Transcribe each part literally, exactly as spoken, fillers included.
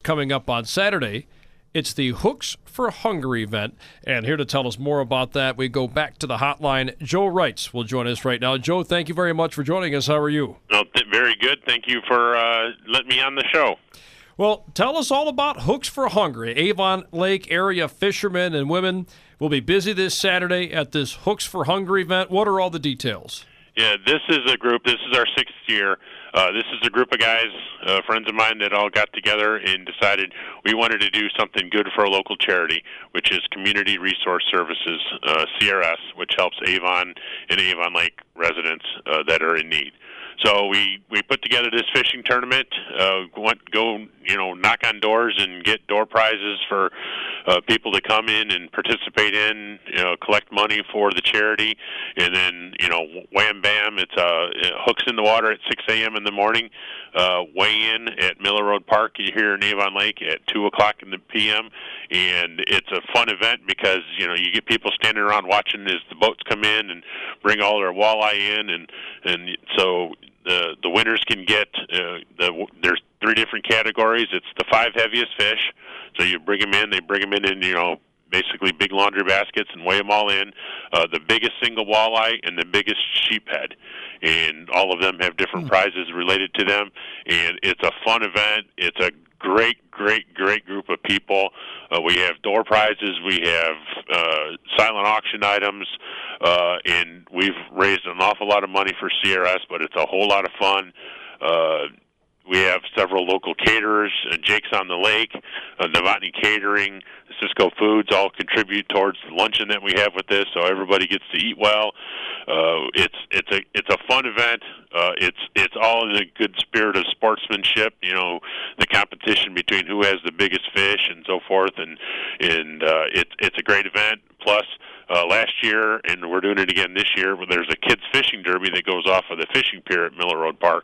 coming up on Saturday. It's the Hooks for Hunger event. And here to tell us more about that, we go back to the hotline. Joe Reitz will join us right now. Joe, thank you very much for joining us. How are you? Oh, th- very good. Thank you for uh, letting me on the show. Well, tell us all about Hooks for Hunger. Avon Lake area fishermen and women will be busy this Saturday at this Hooks for Hunger event. What are all the details? Yeah, this is a group. This is our sixth year. Uh, this is a group of guys, uh, friends of mine, that all got together and decided we wanted to do something good for a local charity, which is Community Resource Services, uh, C R S, which helps Avon and Avon Lake residents uh, that are in need. So we, we put together this fishing tournament, uh, went, go, you know, knock on doors and get door prizes for uh, people to come in and participate in, you know, collect money for the charity, and then, you know, wham bam, it's uh, hooks in the water at six a.m. in the morning, uh, weigh in at Miller Road Park here in Avon Lake at two o'clock in the p m, and it's a fun event because, you know, you get people standing around watching as the boats come in and bring all their walleye in, and, and so the the winners can get uh, the there's three different categories. It's the five heaviest fish, so you bring them in. They bring them in in you know basically big laundry baskets and weigh them all in. Uh, the biggest single walleye and the biggest sheephead, and all of them have different mm. prizes related to them. And it's a fun event. It's a great, great, great group of people. Uh, we have door prizes. We have uh, silent auction items. Uh, and we've raised an awful lot of money for C R S, but it's a whole lot of fun. Uh, we have several local caterers, uh, Jake's on the Lake, uh, Novotny Catering, Cisco Foods all contribute towards the luncheon that we have with this, so everybody gets to eat well. Uh, it's it's a it's a fun event. Uh, it's it's all in a good spirit of sportsmanship. You know, the competition between who has the biggest fish and so forth, and and uh, it's it's a great event. Plus, uh, last year, and we're doing it again this year, where there's a kids fishing derby that goes off of the fishing pier at Miller Road Park,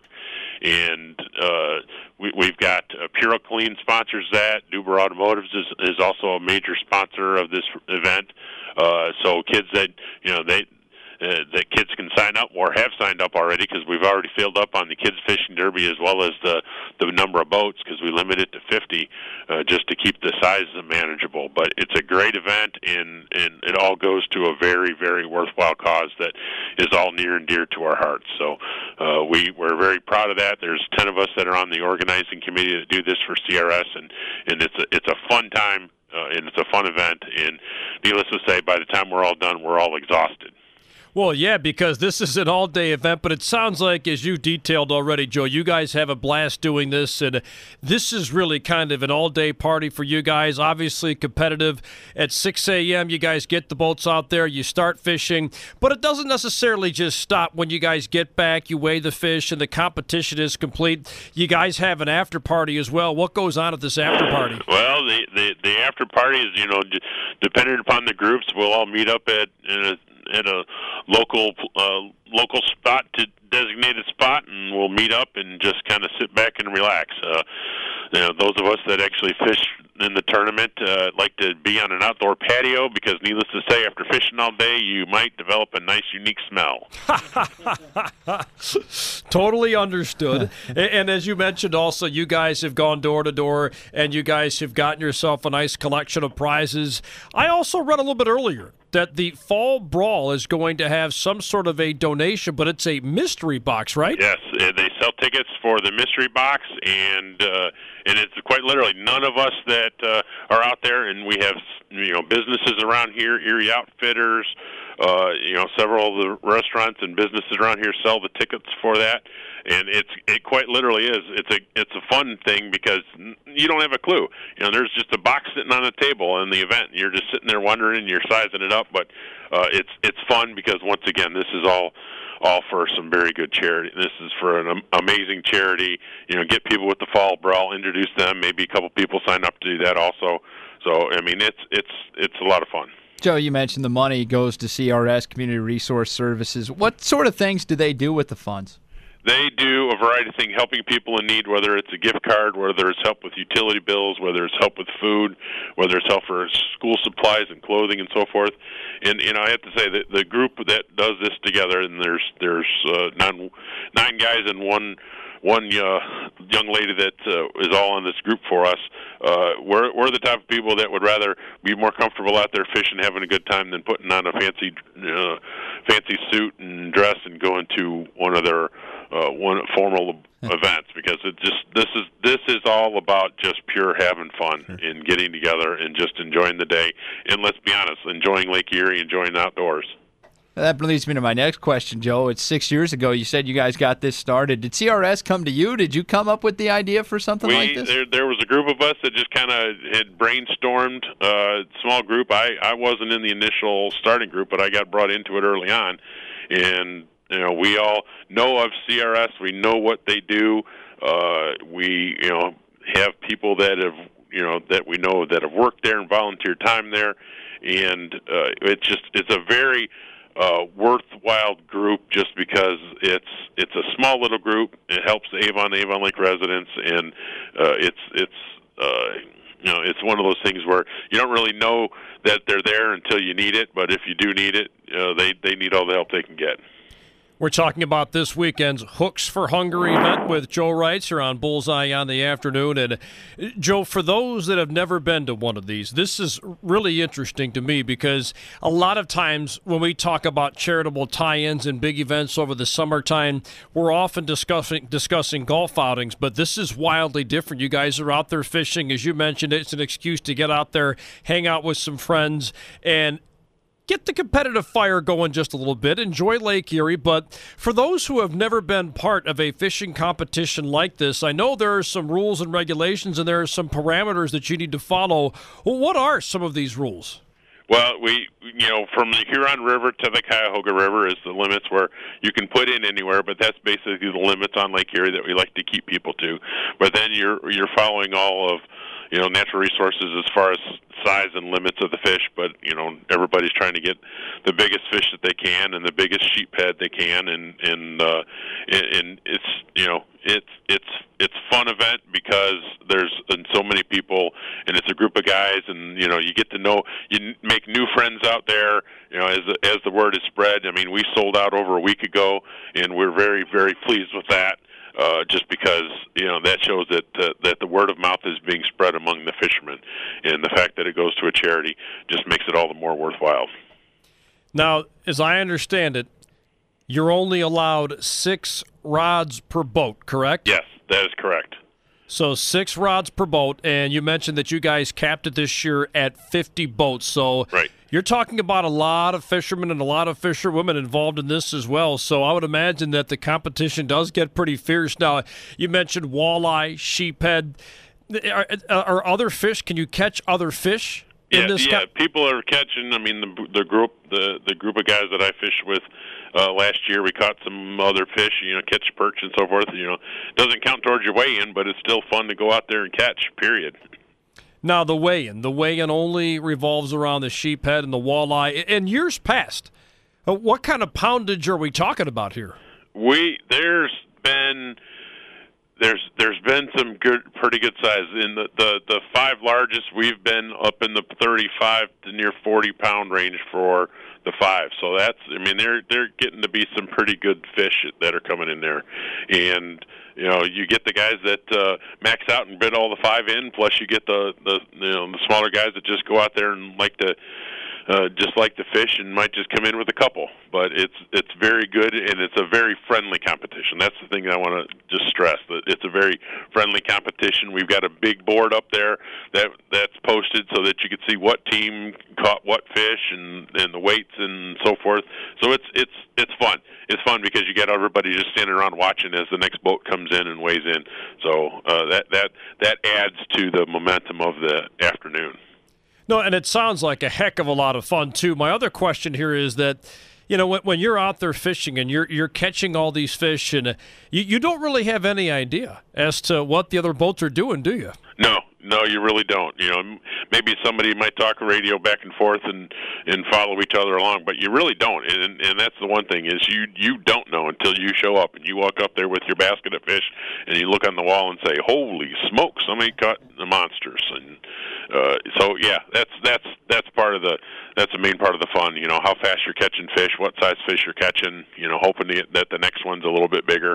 and uh, we, we've got uh, Puro Clean sponsors that. Duber Automotives is, is also a major sponsor of this event. Uh, so kids that you know they. Uh, that kids can sign up or have signed up already, because we've already filled up on the kids fishing derby as well as the the number of boats, because we limit it to fifty uh, just to keep the size manageable. But it's a great event, and and it all goes to a very, very worthwhile cause that is all near and dear to our hearts. So uh, we we're very proud of that. There's ten of us that are on the organizing committee that do this for C R S, and and it's a, it's a fun time uh, and it's a fun event. And needless to say, by the time we're all done, we're all exhausted. Well, yeah, because this is an all-day event, but it sounds like, as you detailed already, Joe, you guys have a blast doing this, and this is really kind of an all-day party for you guys, obviously competitive. At six a.m., you guys get the boats out there, you start fishing, but it doesn't necessarily just stop when you guys get back, you weigh the fish, and the competition is complete. You guys have an after-party as well. What goes on at this after-party? Well, the, the, the after-party is, you know, d- dependent upon the groups, we'll all meet up at in a at a local uh, local spot, to designated spot, and we'll meet up and just kind of sit back and relax. Uh, you know, those of us that actually fish in the tournament uh, like to be on an outdoor patio, because needless to say, after fishing all day, you might develop a nice, unique smell. Totally understood. and, and as you mentioned also, you guys have gone door to door, and you guys have gotten yourself a nice collection of prizes. I also read a little bit earlier that the Fall Brawl is going to have some sort of a donation, but it's a mystery box, right? Yes, they sell tickets for the mystery box, and uh, and it's quite literally none of us that uh, are out there, and we have you know businesses around here, Erie Outfitters, uh, you know several of the restaurants and businesses around here sell the tickets for that. And it's it quite literally is. It's a it's a fun thing because you don't have a clue. You know, there's just a box sitting on a table in the event. You're just sitting there wondering, and you're sizing it up. But uh, it's it's fun because once again, this is all all for some very good charity. This is for an amazing charity. You know, get people with the Fall Brawl, introduce them. Maybe a couple people sign up to do that also. So I mean, it's it's it's a lot of fun. Joe, you mentioned the money goes to C R S, Community Resource Services. What sort of things do they do with the funds? They do a variety of things, helping people in need, whether it's a gift card, whether it's help with utility bills, whether it's help with food, whether it's help for school supplies and clothing and so forth. And, and I have to say that the group that does this together, and there's there's uh, nine, nine guys and one one uh, young lady that uh, is all on this group for us. Uh, we're we're the type of people that would rather be more comfortable out there fishing, having a good time, than putting on a fancy uh, fancy suit and dress and going to one of their uh, one formal events, because it just this is this is all about just pure having fun and getting together and just enjoying the day. And let's be honest, enjoying Lake Erie, enjoying the outdoors. That leads me to my next question, Joe. It's six years ago. You said you guys got this started. Did C R S come to you? Did you come up with the idea for something we, like this? There, there was a group of us that just kind of had brainstormed. Uh, small group. I, I wasn't in the initial starting group, but I got brought into it early on. And, you know, we all know of C R S. We know what they do. Uh, we, you know, have people that have, you know, that we know that have worked there and volunteered time there. And uh, it's just, it's a very... Uh, worthwhile group, just because it's it's a small little group. It helps the Avon Avon Lake residents, and uh, it's it's uh, you know it's one of those things where you don't really know that they're there until you need it. But if you do need it, uh, they they need all the help they can get. We're talking about this weekend's Hooks for Hunger event with Joe Reitzer on Bullseye on the afternoon. And, Joe, for those that have never been to one of these, this is really interesting to me, because a lot of times when we talk about charitable tie-ins and big events over the summertime, we're often discussing discussing golf outings, but this is wildly different. You guys are out there fishing. As you mentioned, it's an excuse to get out there, hang out with some friends, and get the competitive fire going just a little bit, enjoy Lake Erie. But for those who have never been part of a fishing competition like this, I know there are some rules and regulations and there are some parameters that you need to follow. Well, what are some of these rules? Well, we, you know, from the Huron River to the Cuyahoga River is the limits where you can put in anywhere, but that's basically the limits on Lake Erie that we like to keep people to. But then you're you're following all of, you know, natural resources as far as size and limits of the fish, but, you know, everybody's trying to get the biggest fish that they can and the biggest sheephead they can, and and uh, and it's, you know, it's it's it's fun event because there's and so many people, and it's a group of guys, and, you know, you get to know, you make new friends out there, you know, as the, as the word is spread. I mean, we sold out over a week ago, and we're very, very pleased with that. Uh, just because, you know, that shows that uh, that the word of mouth is being spread among the fishermen, and the fact that it goes to a charity just makes it all the more worthwhile. Now, as I understand it, you're only allowed six rods per boat, correct? Yes, that is correct. So six rods per boat, and you mentioned that you guys capped it this year at fifty boats. So right. You're talking about a lot of fishermen and a lot of fisherwomen involved in this as well. So I would imagine that the competition does get pretty fierce. Now, you mentioned walleye, sheephead. Are, are other fish? Can you catch other fish? Yeah, in this yeah. co- People are catching. I mean, the the group, the the group of guys that I fished with uh, last year, we caught some other fish. You know, catch perch and so forth. You know, doesn't count towards your weigh-in, but it's still fun to go out there and catch. Period. Now, the weigh-in. The weigh-in only revolves around the sheephead and the walleye. In years past, uh, what kind of poundage are we talking about here? We there's been there's there's been some good, pretty good size. In the, the the five largest, we've been up in the thirty-five to near forty pound range for the five. So that's, I mean, they're they're getting to be some pretty good fish that are coming in there, and you know, you get the guys that uh, max out and bid all the five in, plus you get the the you know the smaller guys that just go out there and like to uh, just like to fish and might just come in with a couple. But it's it's very good, and it's a very friendly competition. That's the thing I want to just stress, that it's a very friendly competition. We've got a big board up there that that's posted so that you can see what team caught what fish and, and the weights and so forth. So it's it's it's fun. It's fun because you get everybody just standing around watching as the next boat comes in and weighs in. So uh, that that that adds to the momentum of the afternoon. No, and it sounds like a heck of a lot of fun, too. My other question here is that, you know, when, when you're out there fishing and you're you're catching all these fish, and uh, you, you don't really have any idea as to what the other boats are doing, do you? No, no, you really don't. You know, maybe somebody might talk radio back and forth and, and follow each other along, but you really don't. And and that's the one thing, is you you don't know until you show up and you walk up there with your basket of fish and you look on the wall and say, "Holy smoke, somebody caught the monsters!" And uh, so yeah, that's that's that's part of the that's the main part of the fun. You know, how fast you're catching fish, what size fish you're catching. You know, hoping to, that the next one's a little bit bigger.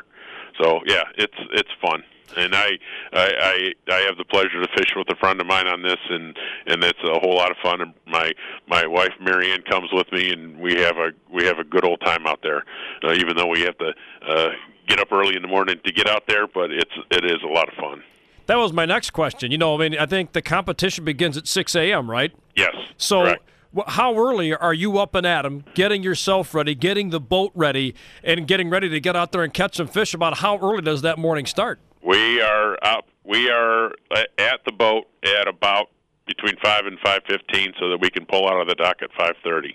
So yeah, it's it's fun. And I, I, I, I have the pleasure to fish with a friend of mine on this, and, and it's a whole lot of fun. And my my wife Mary Ann comes with me, and we have a we have a good old time out there. Uh, even though we have to uh, get up early in the morning to get out there, but it's it is a lot of fun. That was my next question. You know, I mean, I think the competition begins at six a.m., right? Yes. So. Correct. How early are you up and at 'em, getting yourself ready, getting the boat ready, and getting ready to get out there and catch some fish? About how early does that morning start? We are up. We are at the boat at about between five and five fifteen, so that we can pull out of the dock at five thirty.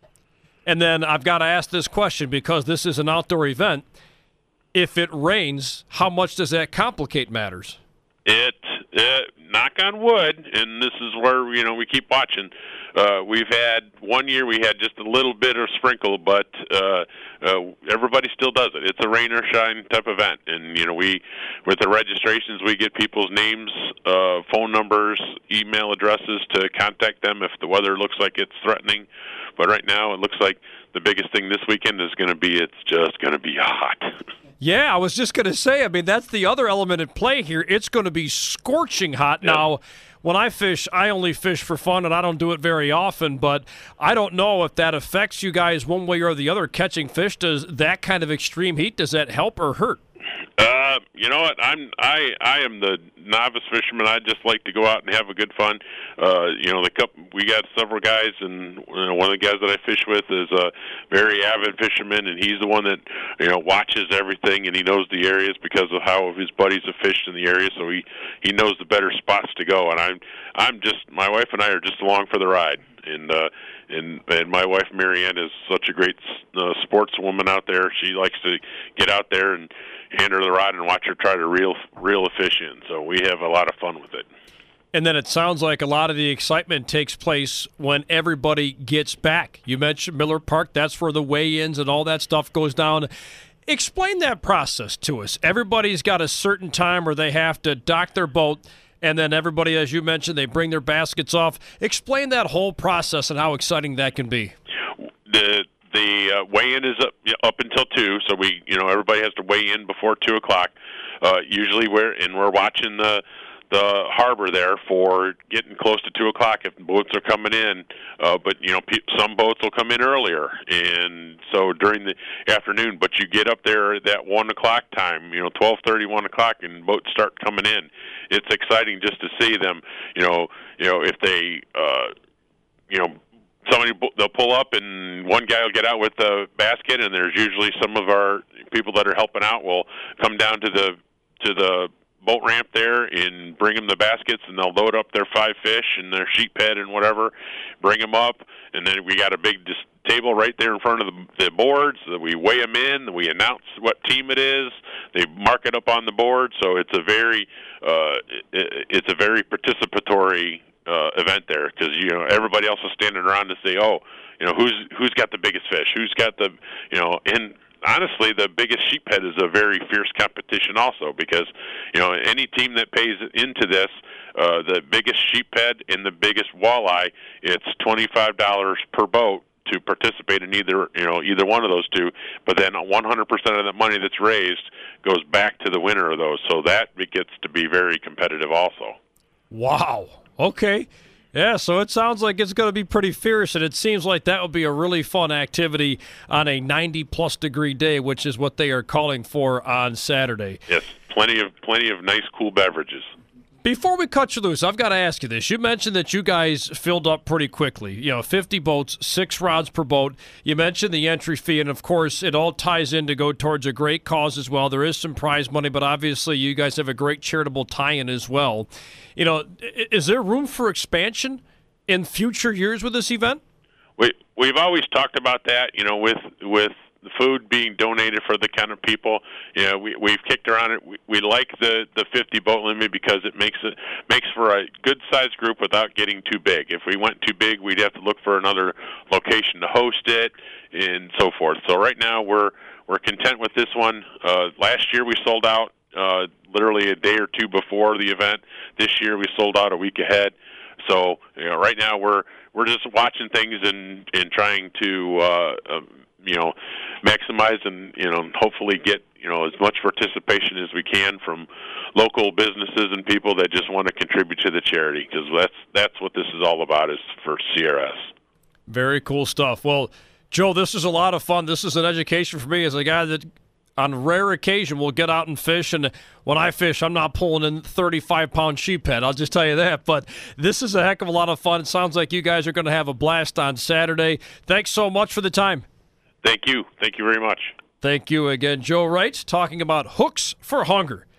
And then I've got to ask this question because this is an outdoor event. If it rains, how much does that complicate matters? It, it knock on wood, and this is where you know we keep watching. Uh, we've had one year we had just a little bit of sprinkle, but uh, uh, everybody still does it. It's a rain or shine type event, and you know we with the registrations we get people's names, uh, phone numbers, email addresses to contact them if the weather looks like it's threatening. But right now it looks like the biggest thing this weekend is going to be it's just going to be hot. Yeah, I was just going to say, I mean, that's the other element at play here. It's going to be scorching hot. Yep. Now, when I fish, I only fish for fun, and I don't do it very often, but I don't know if that affects you guys one way or the other catching fish. Does that kind of extreme heat, does that help or hurt? Uh, you know what? I'm I I am the novice fisherman. I just like to go out and have a good fun. Uh, you know, the couple we got several guys, and you know, one of the guys that I fish with is a very avid fisherman, and he's the one that you know watches everything, and he knows the areas because of how his buddies have fished in the area. So he he knows the better spots to go. And I'm I'm just my wife and I are just along for the ride. And uh, and and my wife Mary Ann is such a great uh, sportswoman out there. She likes to get out there and hand her the rod and watch her try to reel reel a fish in. So we have a lot of fun with it. And then it sounds like a lot of the excitement takes place when everybody gets back. You mentioned Miller Park. That's where the weigh-ins and all that stuff goes down. Explain that process to us. Everybody's got a certain time where they have to dock their boat, and then everybody, as you mentioned, they bring their baskets off. Explain that whole process and how exciting that can be. The the uh, weigh-in is up up until two, so we you know everybody has to weigh in before two o'clock. Uh, usually we're and we're watching the the harbor there for getting close to two o'clock if boats are coming in. Uh, but you know, pe- some boats will come in earlier, and so during the afternoon. But you get up there at that one o'clock time, you know, twelve thirty, one o'clock, and boats start coming in. It's exciting just to see them. You know, you know if they, uh, you know. Somebody they'll pull up and one guy will get out with a basket, and there's usually some of our people that are helping out will come down to the to the boat ramp there and bring them the baskets, and they'll load up their five fish and their sheep head and whatever, bring them up, and then we got a big dis- table right there in front of the, the boards. We weigh them in, we announce what team it is, they mark it up on the board, so it's a very uh, it, it's a very participatory Uh, event there because you know everybody else is standing around to say, oh, you know who's who's got the biggest fish, who's got the you know, and honestly, the biggest sheephead is a very fierce competition also because you know any team that pays into this, uh, the biggest sheephead and the biggest walleye, it's twenty-five dollars per boat to participate in either you know either one of those two, but then one hundred percent of the money that's raised goes back to the winner of those, so that it gets to be very competitive also. Wow. Okay. Yeah, so it sounds like it's going to be pretty fierce, and it seems like that would be a really fun activity on a ninety-plus degree day, which is what they are calling for on Saturday. Yes, plenty of plenty of nice, cool beverages. Before we cut you loose, I've got to ask you this. You mentioned that you guys filled up pretty quickly. You know, fifty boats, six rods per boat. You mentioned the entry fee, and, of course, it all ties in to go towards a great cause as well. There is some prize money, but obviously you guys have a great charitable tie-in as well. You know, is there room for expansion in future years with this event? We, we've always talked about that, you know, with with the food being donated for the kind of people. You know, we, we've kicked around it. We, we like the, the fifty boat limit because it makes it makes for a good-sized group without getting too big. If we went too big, we'd have to look for another location to host it and so forth. So right now we're we're content with this one. Uh, last year we sold out uh, literally a day or two before the event. This year we sold out a week ahead. So you know, right now we're we're just watching things and and trying to uh, uh, you know maximize and you know hopefully get you know, as much participation as we can from local businesses and people that just want to contribute to the charity, because that's that's what this is all about, is for C R S. Very cool stuff. Well, Joe, this is a lot of fun. This is an education for me as a guy that on rare occasion will get out and fish, and when I fish, I'm not pulling in thirty-five pound sheephead. I'll just tell you that. But this is a heck of a lot of fun. It sounds like you guys are going to have a blast on Saturday. Thanks so much for the time. Thank you. Thank you very much. Thank you again, Joe Wright, talking about Hooks for Hunger.